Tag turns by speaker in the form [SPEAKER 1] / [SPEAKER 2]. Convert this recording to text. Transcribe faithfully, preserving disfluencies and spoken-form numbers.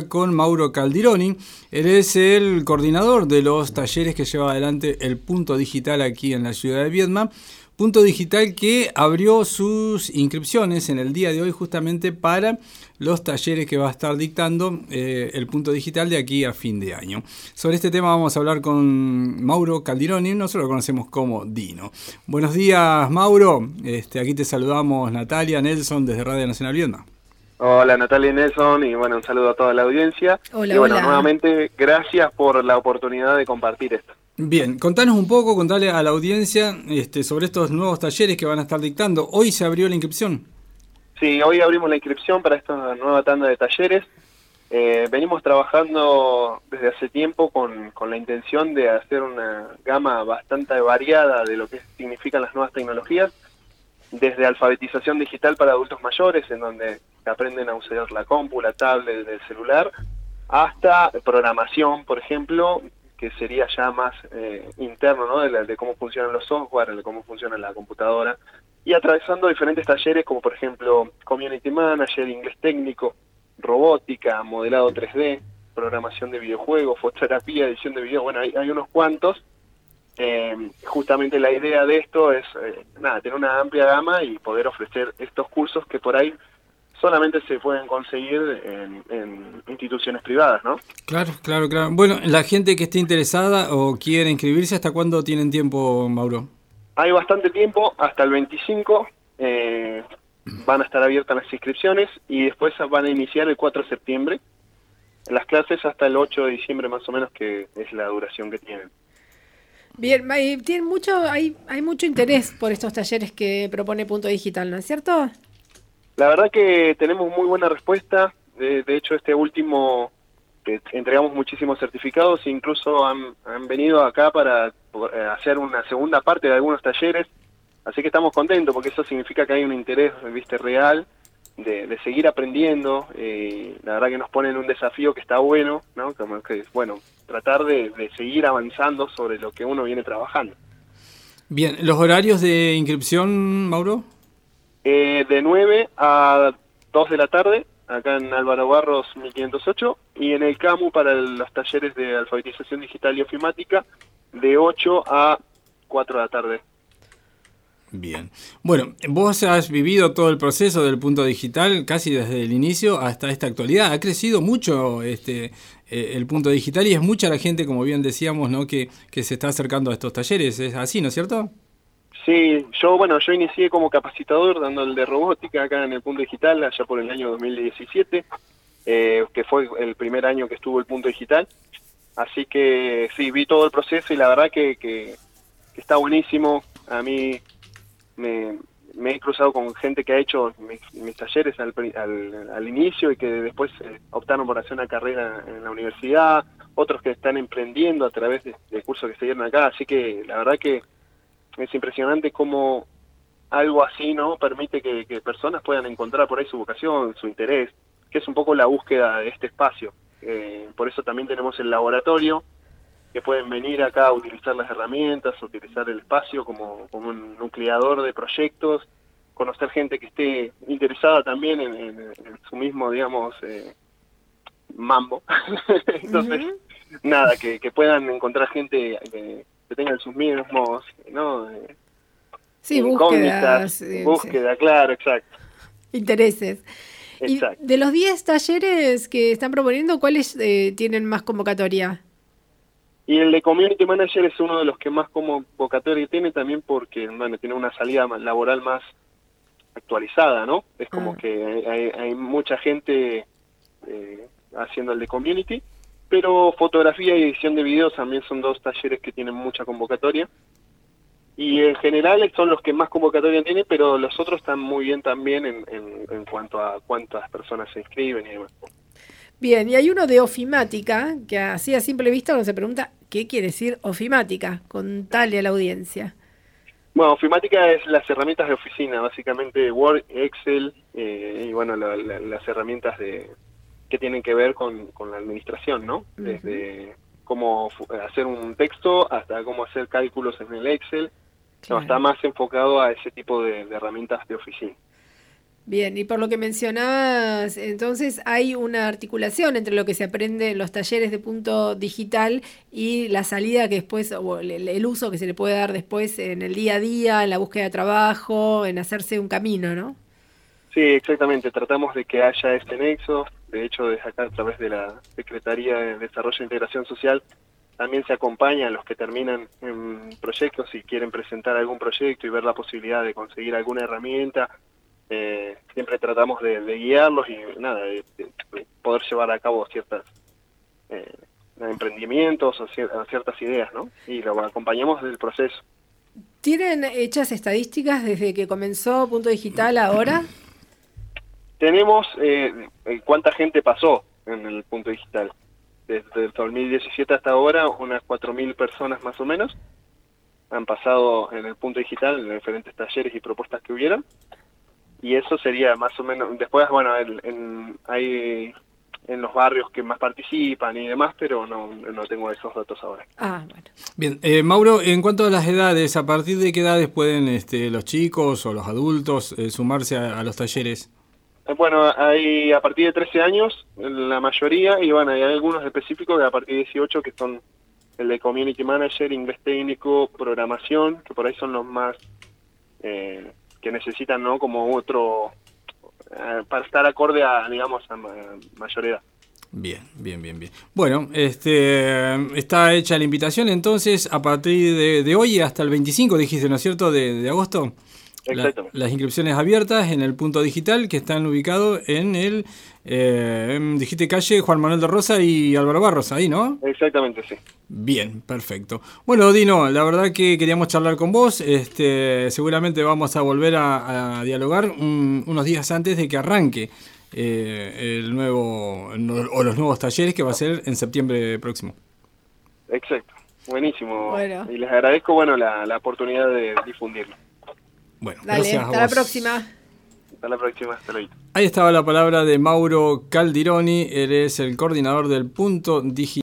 [SPEAKER 1] hablar con Mauro Caldironi. Él es el coordinador de los talleres que lleva adelante el Punto Digital aquí en la ciudad de Viedma. Punto Digital que abrió sus inscripciones en el día de hoy justamente para los talleres que va a estar dictando eh, el Punto Digital de aquí a fin de año. Sobre este tema vamos a hablar con Mauro Caldironi, nosotros lo conocemos como Dino. Buenos días, Mauro. Este, aquí te saludamos Natalia, Nelson, desde Radio Nacional Viedma.
[SPEAKER 2] Hola Natalia y Nelson, y bueno, un saludo a toda la audiencia.
[SPEAKER 3] Hola,
[SPEAKER 2] y bueno,
[SPEAKER 3] hola.
[SPEAKER 2] nuevamente, gracias por la oportunidad de compartir esto.
[SPEAKER 1] Bien, contanos un poco, contale a la audiencia este, sobre estos nuevos talleres que van a estar dictando. Hoy se abrió la inscripción.
[SPEAKER 2] Sí, hoy abrimos la inscripción para esta nueva tanda de talleres. Eh, venimos trabajando desde hace tiempo con, con la intención de hacer una gama bastante variada de lo que significan las nuevas tecnologías, desde alfabetización digital para adultos mayores, en donde aprenden a usar la compu, la tablet, el celular, hasta programación, por ejemplo, que sería ya más eh, interno, ¿no? De, la, de cómo funcionan los software, de cómo funciona la computadora, y atravesando diferentes talleres como por ejemplo Community Manager, inglés técnico, robótica, modelado tres D, programación de videojuegos, fotografía, edición de video, bueno, hay, hay unos cuantos. Eh, justamente la idea de esto es eh, nada, tener una amplia gama y poder ofrecer estos cursos que por ahí solamente se pueden conseguir en, en instituciones privadas, ¿no?
[SPEAKER 1] Claro, claro, claro. Bueno, la gente que esté interesada o quiere inscribirse, ¿hasta cuándo tienen tiempo, Mauro?
[SPEAKER 2] Hay bastante tiempo, hasta el veinticinco eh, van a estar abiertas las inscripciones y después van a iniciar el cuatro de septiembre. Las clases hasta el ocho de diciembre más o menos, que es la duración que tienen.
[SPEAKER 3] Bien, hay, tienen mucho, hay, hay mucho interés por estos talleres que propone Punto Digital, ¿no es cierto?
[SPEAKER 2] La verdad que tenemos muy buena respuesta. De, de hecho, este último eh, entregamos muchísimos certificados e incluso han, han venido acá para eh, hacer una segunda parte de algunos talleres. Así que estamos contentos porque eso significa que hay un interés, viste, real de, de seguir aprendiendo. Eh, la verdad que nos ponen un desafío que está bueno, ¿no? Como que, bueno, tratar de, de seguir avanzando sobre lo que uno viene trabajando.
[SPEAKER 1] Bien, ¿los horarios de inscripción, Mauro?
[SPEAKER 2] Eh, de nueve a dos de la tarde, acá en Álvaro Barros mil quinientos ocho, y en el CAMU para el, los talleres de alfabetización digital y ofimática, de ocho a cuatro de la tarde.
[SPEAKER 1] Bien. Bueno, vos has vivido todo el proceso del Punto Digital casi desde el inicio hasta esta actualidad. Ha crecido mucho este eh, el Punto Digital y es mucha la gente, como bien decíamos, ¿no? que, que se está acercando a estos talleres. ¿Es así, no es cierto?
[SPEAKER 2] Sí, yo bueno, yo inicié como capacitador dando el de robótica acá en el Punto Digital allá por el año dos mil diecisiete, eh, que fue el primer año que estuvo el Punto Digital. Así que sí, vi todo el proceso y la verdad que, que, que está buenísimo. A mí me, me he cruzado con gente que ha hecho mis, mis talleres al, al, al inicio y que después eh, optaron por hacer una carrera en la universidad, otros que están emprendiendo a través de, de cursos que se dieron acá. Así que la verdad que es impresionante cómo algo así, ¿no?, permite que, que personas puedan encontrar por ahí su vocación, su interés, que es un poco la búsqueda de este espacio. Eh, por eso también tenemos el laboratorio, que pueden venir acá a utilizar las herramientas, utilizar el espacio como, como un nucleador de proyectos, conocer gente que esté interesada también en, en, en su mismo, digamos, eh, mambo. Entonces, uh-huh. nada, que, que puedan encontrar gente que, que tengan sus mismos, ¿no? Eh,
[SPEAKER 3] sí, búsquedas.
[SPEAKER 2] Eh, búsqueda, sí. Claro, exacto.
[SPEAKER 3] Intereses.
[SPEAKER 2] Exacto.
[SPEAKER 3] Y de los diez talleres que están proponiendo, ¿cuáles eh, tienen más convocatoria?
[SPEAKER 2] Y el de Community Manager es uno de los que más convocatoria tiene también porque, bueno, tiene una salida laboral más actualizada, ¿no? Es como ah. que hay, hay mucha gente eh, haciendo el de Community, pero fotografía y edición de videos también son dos talleres que tienen mucha convocatoria. Y en general son los que más convocatoria tienen, pero los otros están muy bien también en, en, en cuanto a cuántas personas se inscriben y demás.
[SPEAKER 3] Bien, y hay uno de ofimática, que así a simple vista uno se pregunta, ¿qué quiere decir ofimática? Contale a la audiencia.
[SPEAKER 2] Bueno, ofimática es las herramientas de oficina, básicamente Word, Excel, eh, y bueno, la, la, las herramientas de que tienen que ver con, con la administración, ¿no? Uh-huh. Desde cómo hacer un texto hasta cómo hacer cálculos en el Excel. Claro. No, está más enfocado a ese tipo de, de herramientas de oficina.
[SPEAKER 3] Bien, y por lo que mencionabas, entonces hay una articulación entre lo que se aprende en los talleres de Punto Digital y la salida que después, o el, el uso que se le puede dar después en el día a día, en la búsqueda de trabajo, en hacerse un camino, ¿no?
[SPEAKER 2] Sí, exactamente. Tratamos de que haya este nexo. De hecho, desde acá, a través de la Secretaría de Desarrollo e Integración Social, también se acompaña a los que terminan en proyectos y quieren presentar algún proyecto y ver la posibilidad de conseguir alguna herramienta. Eh, siempre tratamos de, de guiarlos y nada, de, de poder llevar a cabo ciertas eh, emprendimientos o cier- ciertas ideas, ¿no? Y lo acompañamos desde el proceso.
[SPEAKER 3] ¿Tienen hechas estadísticas desde que comenzó Punto Digital ahora?
[SPEAKER 2] Tenemos eh, cuánta gente pasó en el Punto Digital. Desde el dos mil diecisiete hasta ahora, unas cuatro mil personas más o menos han pasado en el Punto Digital, en los diferentes talleres y propuestas que hubieron. Y eso sería más o menos, después, bueno, en, en, hay en los barrios que más participan y demás, pero no, no tengo esos datos ahora.
[SPEAKER 3] Ah, bueno.
[SPEAKER 1] Bien, eh, Mauro, en cuanto a las edades, ¿a partir de qué edades pueden este, los chicos o los adultos eh, sumarse a, a los talleres?
[SPEAKER 2] Bueno, hay a partir de trece años, la mayoría, y bueno, hay algunos específicos que a partir de dieciocho, que son el de Community Manager, Inglés Técnico, Programación, que por ahí son los más... Eh, que necesitan, ¿no? Como otro, eh, para estar acorde a, digamos, a ma- mayor edad.
[SPEAKER 1] Bien, bien, bien, bien. Bueno, este está hecha la invitación entonces a partir de, de hoy hasta el veinticinco, dijiste, ¿no es cierto?, de, de agosto. La,
[SPEAKER 2] Exactamente.
[SPEAKER 1] las inscripciones abiertas en el Punto Digital que están ubicados en el, eh, en, dijiste, calle Juan Manuel de Rosa y Álvaro Barros, ahí, ¿no?
[SPEAKER 2] Exactamente, sí.
[SPEAKER 1] Bien, perfecto. Bueno, Dino, la verdad que queríamos charlar con vos. Este, seguramente vamos a volver a, a dialogar un, unos días antes de que arranque eh, el nuevo o los nuevos talleres que va a ser en septiembre próximo.
[SPEAKER 2] Exacto. Buenísimo.
[SPEAKER 3] Bueno.
[SPEAKER 2] Y les agradezco, bueno, la, la oportunidad de difundirlo.
[SPEAKER 1] Bueno,
[SPEAKER 3] Dale,
[SPEAKER 1] gracias a
[SPEAKER 3] hasta la
[SPEAKER 1] vos.
[SPEAKER 3] próxima.
[SPEAKER 2] Hasta la próxima. Hasta luego.
[SPEAKER 1] Ahí estaba la palabra de Mauro Caldironi, él es el coordinador del Punto Digital.